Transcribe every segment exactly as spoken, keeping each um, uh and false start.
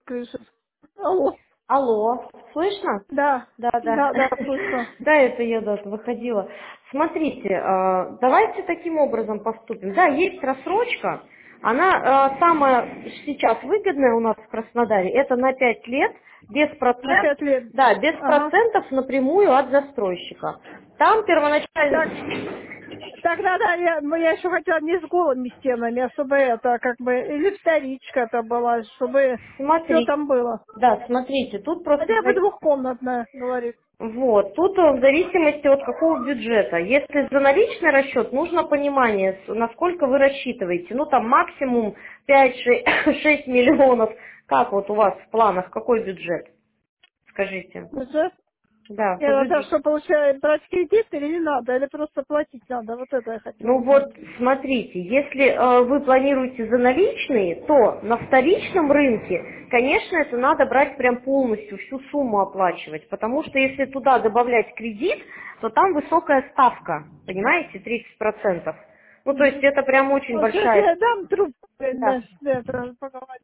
крыши. Алло. Алло, слышно? Да, Да, да. да, да, слышно. Да, это я, да, выходила. Смотрите, э, давайте таким образом поступим. Да, есть рассрочка. Она э, самая сейчас выгодная у нас в Краснодаре. Это на пять лет, без На процентов, пять лет. да, без Ага. процентов напрямую от застройщика. Там Так, первоначально... так надо, я, ну, я еще хотела не с голыми стенами, а чтобы это, как бы, или вторичка это была, чтобы все Смотрите, там было. да, смотрите, тут просто Хотя бы за- двухкомнатная, говорит. вот, тут э, в зависимости от какого бюджета. Если за наличный расчет, нужно понимание, с- насколько вы рассчитываете. Ну, там максимум пять-шесть миллионов. Как вот у вас в планах, какой бюджет? Скажите. Бюджет? Да, Я по надо, бюджету. что получаю, брать кредит или не надо, или просто платить надо. Вот это я хотела Ну узнать. вот, смотрите, если э, вы планируете за наличные, то на вторичном рынке, конечно, это надо брать прям полностью, всю сумму оплачивать, потому что если туда добавлять кредит, то там высокая ставка, понимаете, тридцать процентов. Ну то есть Мгм. это прям очень Вот сейчас большая... я дам трубку, э, Да. на- на это, поговорить.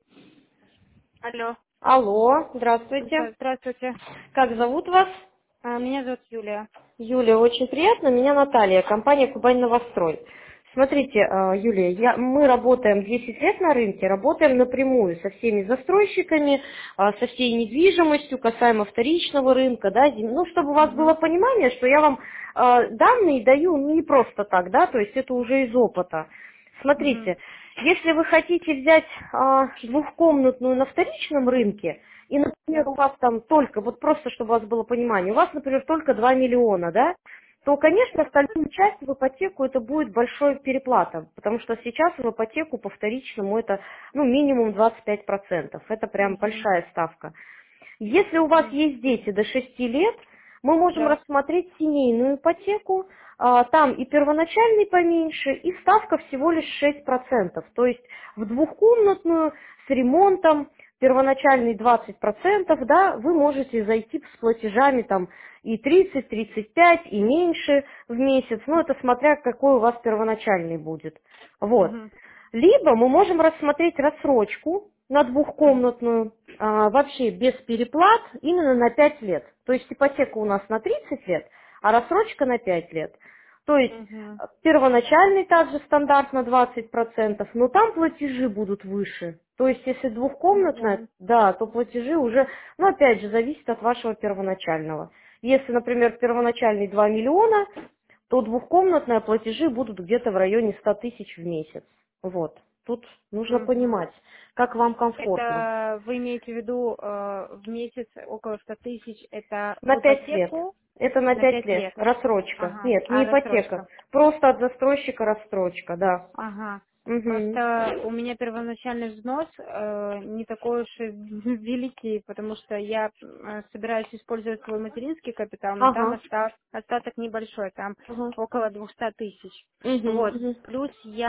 Алло. Алло, здравствуйте. Здравствуйте. Как зовут вас? А, меня зовут Юлия. Юлия, очень приятно. Меня Наталья, компания «Кубань Новострой». Смотрите, э, Юлия, я- мы работаем десять лет на рынке, работаем напрямую со всеми застройщиками, э, со всей недвижимостью, касаемо вторичного рынка, да, зем- ну, чтобы у вас было Угу. понимание, что я вам э, данные даю не просто так, да, то есть это уже из опыта. Угу. Смотрите, если вы хотите взять а, двухкомнатную на вторичном рынке, и, например, Да. у вас там только, вот просто чтобы у вас было понимание, у вас, например, только два миллиона, да, то, конечно, остальную часть в ипотеку это будет большой переплата, потому что сейчас в ипотеку по вторичному это ну, минимум двадцать пять процентов, это прям Угу. большая ставка. Если у вас Угу. есть дети до шести лет, мы можем Да. рассмотреть семейную ипотеку, а, там и первоначальный поменьше, и ставка всего лишь шесть процентов. То есть в двухкомнатную с ремонтом первоначальный двадцать процентов, да, вы можете зайти с платежами там и тридцать, тридцать пять, и меньше в месяц, ну это смотря какой у вас первоначальный будет. Вот. Угу. Либо мы можем рассмотреть рассрочку на двухкомнатную, а, вообще без переплат, именно на пять лет. То есть ипотека у нас на тридцать лет, а рассрочка на пять лет. То есть Угу. а, первоначальный также стандарт на двадцать процентов, но там платежи будут выше. То есть если двухкомнатная, Угу. да, то платежи уже, ну опять же, зависит от вашего первоначального. Если, например, первоначальный два миллиона, то двухкомнатные платежи будут где-то в районе ста тысяч в месяц. Вот. Тут нужно Угу. понимать, как вам комфортно. Это вы имеете в виду э, в месяц около ста тысяч, это На в пять лет. ипотеку Это на на пять пять лет. лет? Рассрочка. Ага. Нет, А не ипотека. рассрочка? Просто от застройщика рассрочка, да. Ага. Угу. Просто у меня первоначальный взнос э, не такой уж и великий, потому что я э, собираюсь использовать свой материнский капитал, но там Ага. остав- остаток небольшой, там Ага. около двухсот тысяч. Угу. Вот. Угу. Плюс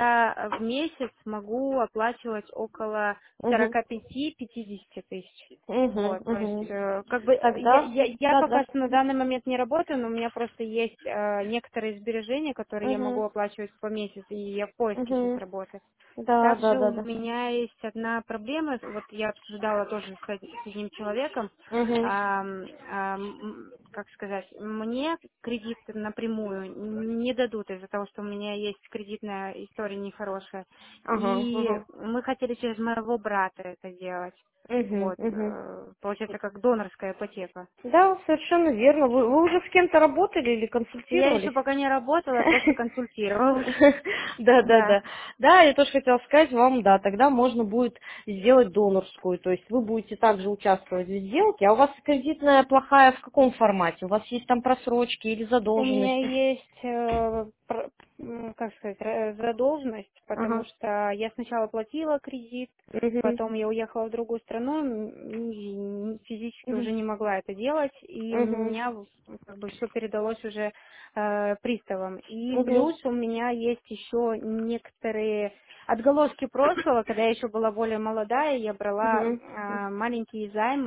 я в месяц могу оплачивать около Угу. сорока пяти-пятидесяти тысяч. Угу. Вот, то есть, Угу. э, как бы, э, я, Тогда, я, я да, пока да. что на данный момент не работаю, но у меня просто есть э, некоторые сбережения, которые я могу Угу. оплачивать по месяцу, и я в поиске сейчас Угу. работы. Да, да, Также да, у да. меня есть одна проблема, вот я обсуждала тоже с, од- с одним человеком, Угу. ам, ам, как сказать, мне кредит напрямую не дадут из-за того, что у меня есть кредитная история нехорошая. Ага, И ага. мы хотели через моего брата это делать. Угу. Вот, Угу. э, получается, как донорская ипотека. Да, совершенно верно. Вы, вы уже с кем-то работали или Я еще консультировались? пока не работала, я просто консультировалась. Да, да, Да. да. Да, я тоже хотела сказать вам, да, тогда можно будет сделать донорскую. То есть вы будете также участвовать в сделке, а у вас кредитная плохая в каком формате? У вас есть там просрочки или У меня задолженности? есть, э, про- м, как сказать, ра- задолженность, потому Ага. что я сначала платила кредит, Угу. потом я уехала в другую страну, м, и физически Угу. уже не могла это делать, и у Угу. меня в- как бы все передалось уже э, приставам. И Угу. плюс у меня есть еще некоторые отголоски прошлого, когда я еще была более молодая, я брала Угу. э, маленькие займы,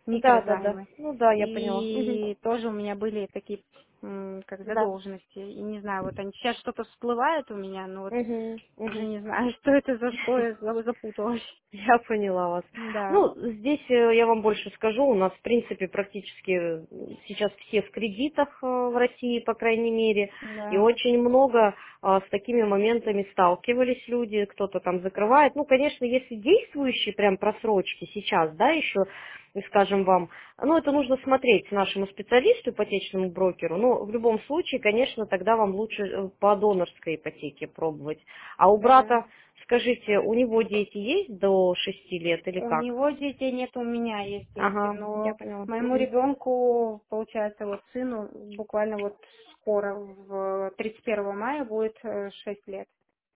Да, да, да. микрозаймы. Ну да, я поняла. Мгм. И тоже у меня были такие м, как Да. задолженности. И не знаю, вот они сейчас что-то всплывает у меня, но вот Мгм, уже мгм. не знаю, что это за что, я за- запуталась. Я поняла вас. Да, Ну, здесь э, я вам больше скажу, у нас, в принципе, практически э, сейчас все в кредитах э, в России, по крайней мере, и да. очень много а, с такими моментами сталкивались люди, кто-то там закрывает. Ну, конечно, если действующие прям просрочки сейчас, да, еще, скажем вам, ну, это нужно смотреть нашему специалисту, ипотечному брокеру, но в любом случае, конечно, тогда вам лучше э, по донорской ипотеке пробовать. А у Да. брата, скажите, у него дети есть до шести лет или У как? него детей нет, у меня есть дети, Ага, я но поняла. моему Мгм. ребенку, получается, вот сыну буквально вот скоро, в тридцать первого мая будет э, шесть лет.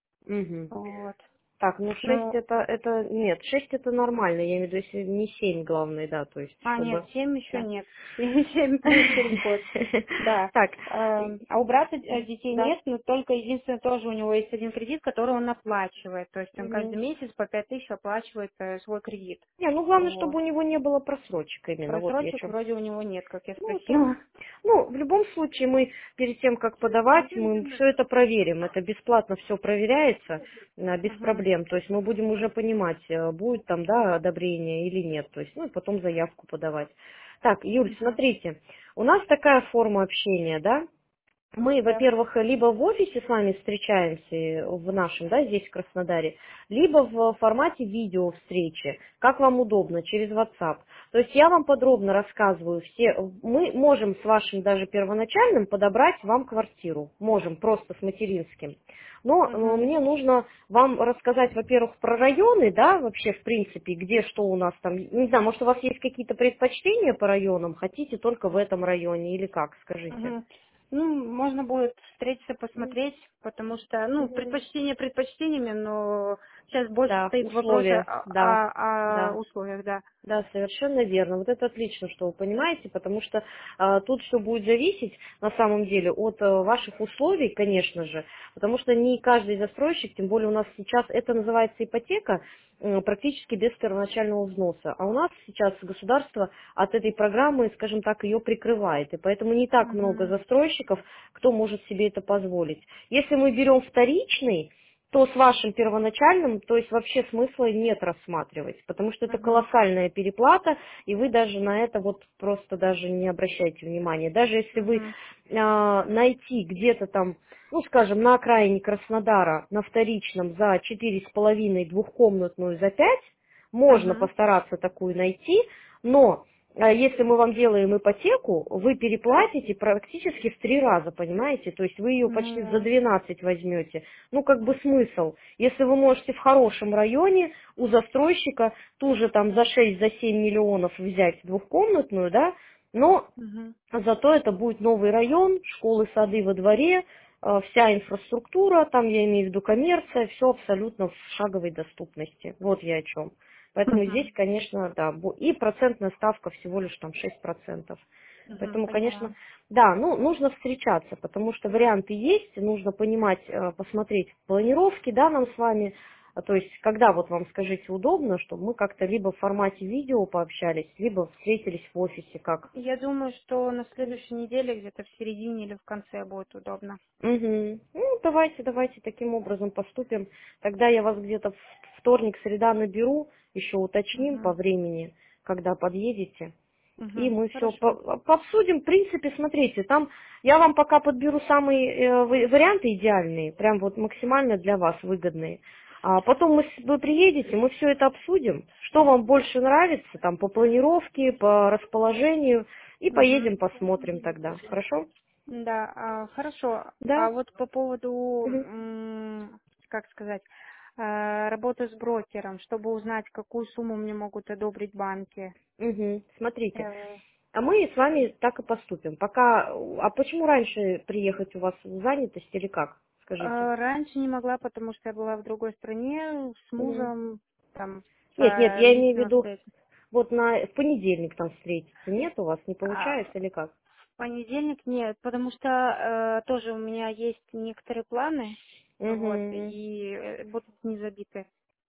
Мгм. Вот. Так, ну шесть Ну, это, это, нет, шесть это нормально, я имею в виду, если не семь главное, да, то есть, а, нет, чтобы, семь еще да. нет. Семь плюс через год. Да. Так, Эм, А у брата э, детей да. нет, но только единственное, тоже у него есть один кредит, который он оплачивает. То есть он каждый Мгм. месяц по пять тысяч оплачивает э, свой кредит. Не, ну главное, Вот. чтобы у него не было просрочек именно, вот я Просрочек что. вроде у него нет, как я Ну, это, спросила. ну, в любом случае мы перед тем, как подавать, мы все это проверим. Это бесплатно все проверяется, а, без Мгм. проблем. То есть мы будем уже понимать, э, будет там, да, одобрение или нет. То есть, ну, и потом заявку подавать. Так, Юль, Мгм. смотрите, у нас такая форма общения, да? Мы, Да. во-первых, либо в офисе с вами встречаемся, в нашем, да, здесь в Краснодаре, либо в формате видео встречи, как вам удобно, через WhatsApp. То есть я вам подробно рассказываю все, мы можем с вашим даже первоначальным подобрать вам квартиру, можем просто с материнским. Но э, Мгм. мне нужно вам рассказать, во-первых, про районы, да, вообще, в принципе, где что у нас там, не знаю, может, у вас есть какие-то предпочтения по районам, хотите только в этом районе или как, скажите. Мгм. Ну, можно будет встретиться, посмотреть, потому что, ну, Мгм. предпочтения предпочтениями, но сейчас больше Да, стоит вопрос о, условия, да, о- о да. условиях, да. Да, совершенно верно. Вот это отлично, что вы понимаете, потому что а, тут все будет зависеть на самом деле от а, ваших условий, конечно же, потому что не каждый застройщик, тем более у нас сейчас это называется ипотека, м, практически без первоначального взноса. А у нас сейчас государство от этой программы, скажем так, ее прикрывает. И поэтому не так много Мгм. застройщиков, кто может себе это позволить. Если мы берем вторичный, то с вашим первоначальным, то есть вообще смысла нет рассматривать, потому что это Мгм. колоссальная переплата, и вы даже на это вот просто даже не обращайте внимания. Даже если вы Мгм. а, найти где-то там, ну скажем, на окраине Краснодара, на вторичном за четыре с половиной двухкомнатную за пять, можно Мгм. постараться такую найти, но а если мы вам делаем ипотеку, вы переплатите практически в три раза, понимаете? То есть вы ее почти за Ну, двенадцать возьмете. Ну, как бы смысл. Если вы можете в хорошем районе у застройщика ту же там за шесть, за семь миллионов взять двухкомнатную, да, но мгм. зато это будет новый район, школы, сады во дворе, э, вся инфраструктура, там я имею в виду коммерция, все абсолютно в шаговой доступности. Вот я о чем. Поэтому здесь, Мгм. конечно, да, бу- и процентная ставка всего лишь там шесть процентов. Мгм. Поэтому, конечно, Поняла. да, ну, нужно встречаться, потому что варианты есть, нужно понимать, э, посмотреть планировки, да, нам с вами, а, то есть, когда вот вам, скажите, удобно, чтобы мы как-то либо в формате видео пообщались, либо встретились в офисе, как. Я думаю, что на следующей неделе, где-то в середине или в конце будет удобно. Мгм. Ну, давайте, давайте таким образом поступим. Тогда я вас где-то в вторник, среда наберу, еще уточним по Мгм. времени, когда подъедете. И Мгм. мы все Хорошо. пообсудим. В принципе, смотрите, там я вам пока подберу самые э, вы- варианты идеальные, прям вот максимально для вас выгодные. А потом мы, с- вы приедете, мы все это обсудим, что вам больше нравится, там по планировке, по расположению, и Мгм. поедем посмотрим тогда. Хорошо? Да, а, хорошо. Да? А вот по поводу, Мгм. м, как сказать, э, работы с брокером, чтобы узнать, какую сумму мне могут одобрить банки. Мгм. Смотрите, Э, а мы с вами так и поступим. Пока, а почему раньше приехать у вас занятость или как? Скажите. э, Раньше не могла, потому что я была в другой стране с Мгм. мужем, там, Нет, нет, по я имею в личным виду, обстоятельствам. вот на в понедельник там встретиться. Нет у вас, не А получается или как? в понедельник нет, потому что э, тоже у меня есть некоторые планы, вот, Угу. и э, будут не забиты.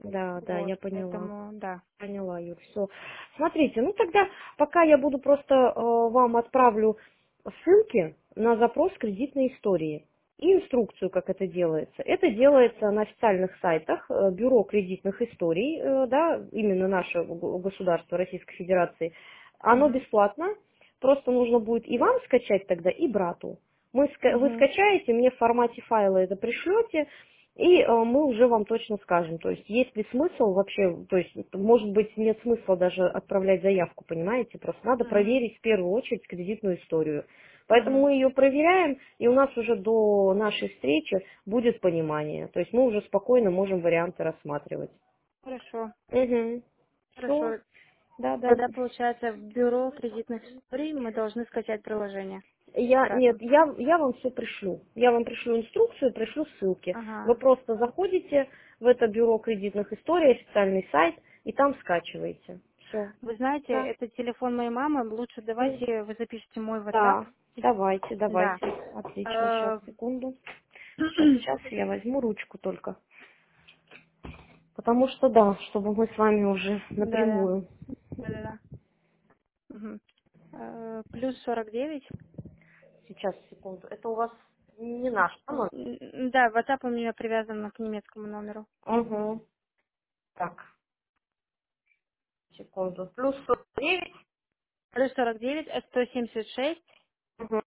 Да, да, Вот, я поняла. поэтому, да. Поняла, Юр, все. Смотрите, ну тогда пока я буду просто э, вам отправлю ссылки на запрос кредитной истории и инструкцию, как это делается. Это делается на официальных сайтах э, Бюро кредитных историй, э, да, именно наше г- государство Российской Федерации. Оно Угу, бесплатно, просто нужно будет и вам скачать тогда, и брату. Мы, ска- вы угу, скачаете, мне в формате файла это пришлете, и э, мы уже вам точно скажем, то есть есть ли смысл вообще, то есть может быть нет смысла даже отправлять заявку, понимаете, просто надо угу, проверить в первую очередь кредитную историю. Поэтому угу. мы ее проверяем, и у нас уже до нашей встречи будет понимание. То есть мы уже спокойно можем варианты рассматривать. Хорошо, Угу. Все, хорошо. да, да. Тогда, получается, в бюро кредитных историй мы должны скачать приложение Я, нет, брату. я, я вам все пришлю. Я вам пришлю инструкцию, пришлю ссылки. Вы Ага. просто заходите в это бюро кредитных историй, официальный сайт, и там скачиваете. Все. Вы знаете, Да. это телефон моей мамы. Лучше М, давайте вы запишите мой WhatsApp. да. Давайте, Да. давайте. Отлично. Сейчас, Э, секунду. Сейчас, сейчас я возьму ручку только. Потому что да, чтобы мы с вами уже Да, да. напрямую. Да, да, да. Мгм. Э, Плюс сорок девять. Сейчас, секунду. Это у вас не наш а номер? М, Да, WhatsApp у меня привязан к немецкому номеру. Угу. Так, секунду. Плюс сорок девять. Плюс сорок девять, э, сто семьдесят шесть, Угу.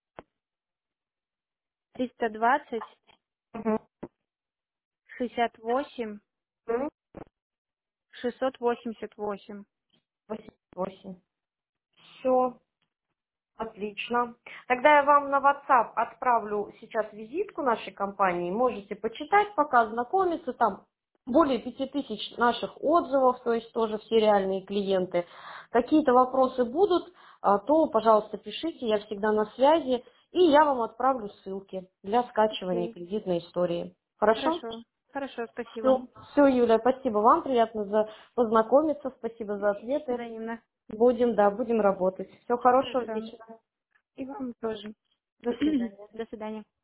триста двадцать, Угу. шестьдесят восемь, шестьсот восемьдесят восемь. восемь. восемь. Все, отлично. Тогда я вам на WhatsApp отправлю сейчас визитку нашей компании. Можете почитать, пока ознакомиться. Там более пяти тысяч наших отзывов, то есть тоже все реальные клиенты. Какие-то вопросы будут, а, то, пожалуйста, пишите, я всегда на связи. И я вам отправлю ссылки для скачивания Окей. кредитной истории. Хорошо? Хорошо. Хорошо, спасибо. Все, все, Юля, спасибо вам, приятно за познакомиться, спасибо за ответы. Взаимно. Будем, да, будем работать. Всего хорошего Хорошо. вечера. И вам тоже. До свидания. До свидания.